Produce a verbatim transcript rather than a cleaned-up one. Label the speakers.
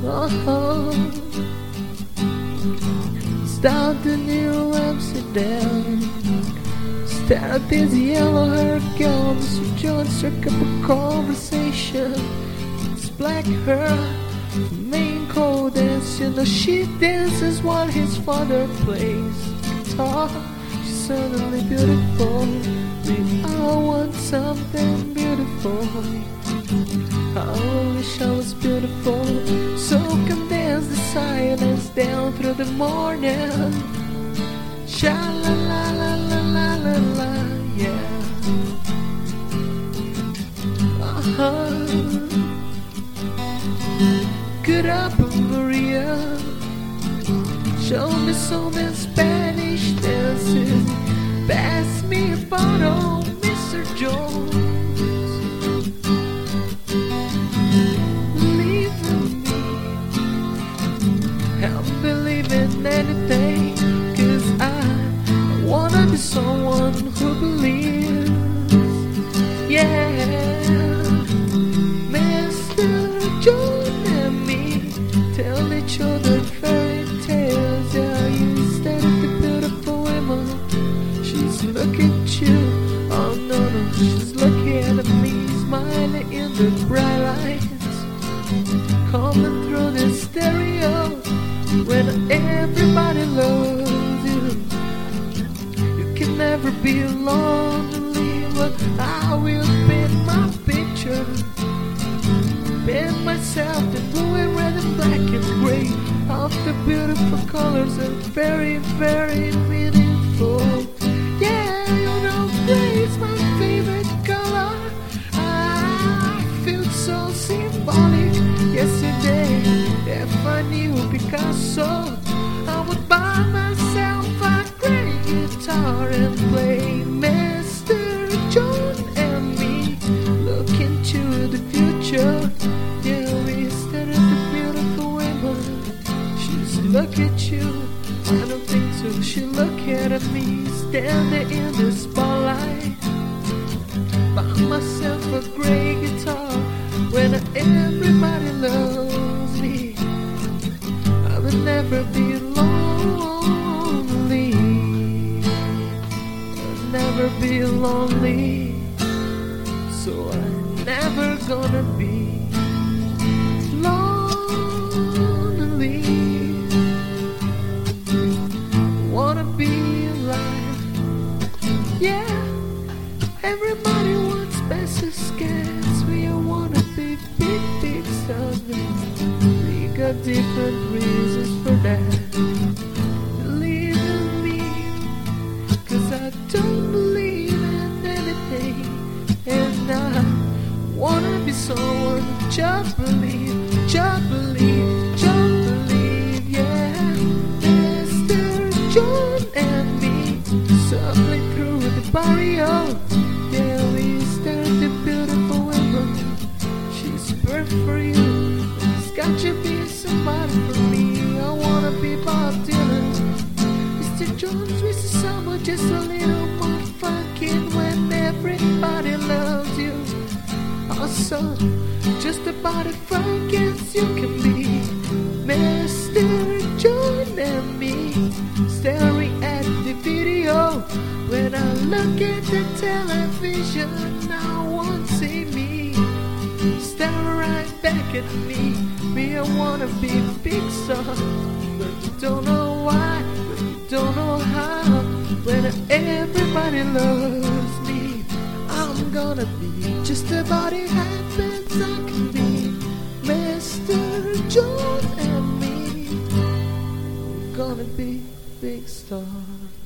Speaker 1: Oh, it's down to New Amsterdam. Stare at this yellow-haired girl. Mister John struck up a conversation. It's black hair, main code dance. You know she dances while his father plays guitar. She's suddenly beautiful. We all want something beautiful. I wish I was beautiful, so can dance the silence down through the morning. Sha la la la la la la la, yeah. Uh-huh. Get up, Maria. Show me some Spanish dances. Pass me a bottle, Mister Jones. Anything, 'cause I wanna be someone who believes. Yeah, Mister John and me tell each other fairy tales. Yeah, you stare at the beautiful woman, she's looking at you. Oh no no, she's looking at me, smiling in the bright lights coming through the stereo. When everybody loves you, you can never be lonely. But I will paint my picture, paint myself in blue and red and black and gray. Of the beautiful colors and very, very meaningful. Yeah, you know gray is my favorite color. I feel so symbolic yesterday. If I knew Picasso, I would buy myself a great guitar and play Mister John and me. Look into the future. Yeah, we stare at the beautiful woman. She's look at you. I don't think so. She look at me, standing in the spotlight. Buy myself a great guitar when everybody loves me. Never be lonely. I'll never be lonely. So I'm never gonna be lonely. Wanna be alive. Yeah, everybody wants best escapes. We all wanna be big, big stars. We got different reasons for that. Believe in me, 'cause I don't believe in anything. And I wanna be someone, just believe, just believe, just believe, yeah. Mister John and me, circling through the barrio. Yeah, we stare at the beautiful woman. She's perfect for you. Got to be somebody for me. I wanna be Bob Dylan. Mister Jones with the summer, just a little more funky when everybody loves you. Also, just about as funky as you can be. Mister John and me, staring at the video. When I look at the television, I won't see me. Stare right back at me. Me, I wanna be a big star, but you don't know why, but you don't know how. When everybody loves me, I'm gonna be just about as happy as I can be. Mister John and me, we're gonna be big stars.